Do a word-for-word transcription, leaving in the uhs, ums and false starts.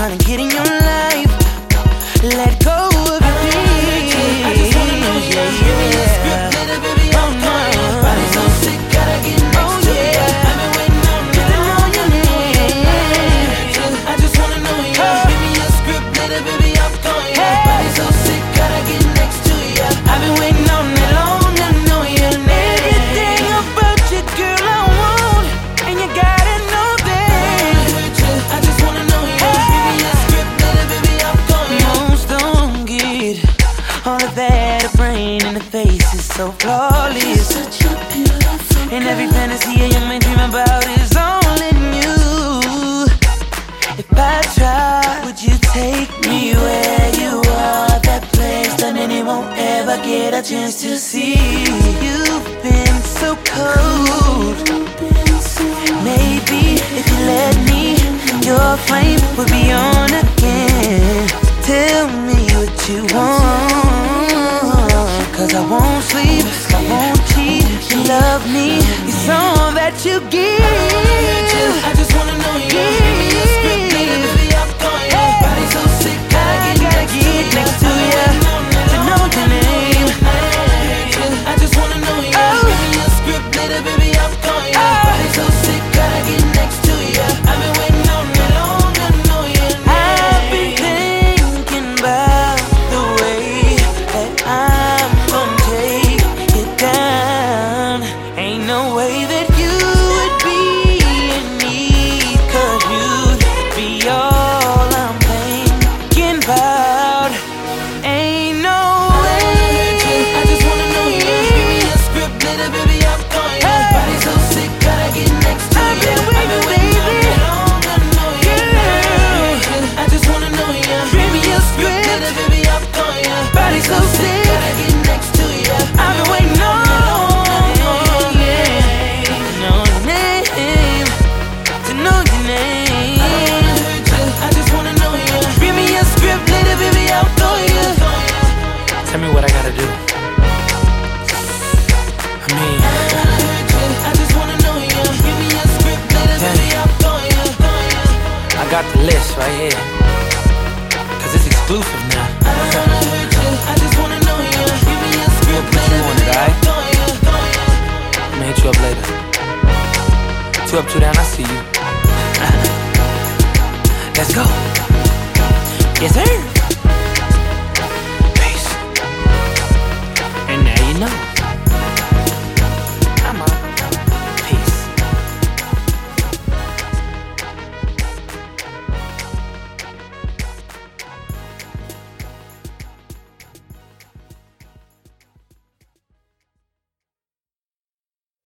trying to get in your life. Let go of your dreams. I just wanna know you. Yeah, give me a script, little baby, I'm calling. Body's so sick, gotta get next to you. I've been waiting on you. To know your name. I just wanna know you. Give me a script, little baby, I'm calling. Body's so sick, gotta get next to you. I've been waiting on it long to know your name. Everything about you, girl, I want, and you gotta know that. I just wanna know you. Give me a script, little baby, I'm calling. Most don't get all of that brain in the face is so flawless. Such a beautiful, and every fantasy a young man dream about is all in you. If I try, would you take me where you are? That place that many won't ever get a chance to see. You've been so cold. Maybe if you let me, your flame would be on again. Tell me what you want, cause I won't sleep, I won't cheat. You love me, it's all that you give. I just wanna know you. Give me a script, baby, I'm calling. Body's so sick, I gotta get next to you to know your name. I just wanna know you. Give me a script, little baby, I'm calling. Body's so sick, gotta get next to you. I've been waiting on it long to know your name. I've been thinking about the way that I'm gonna take it down. Ain't no way that you would be in need, cause you'd be all I'm thinking about. Ain't no way. I just wanna know you. Give me a script, little baby, I'm calling. Body's so sick, gotta get next to you. I've been waiting on it long to know you. I just wanna know you. Give me a script, little baby, I'm calling. Body's so sick, gotta get next to you. I've been waiting on Tell me what I gotta do. I mean, I just wanna know you. Give me a script, baby, I'm going. I got the list right here, cause it's exclusive now. I just wanna know you. Give me a script, baby, I'm going. I'ma hit you up later. Two up, two down, I see you. Let's go. Yes, sir. Peace. And now you know.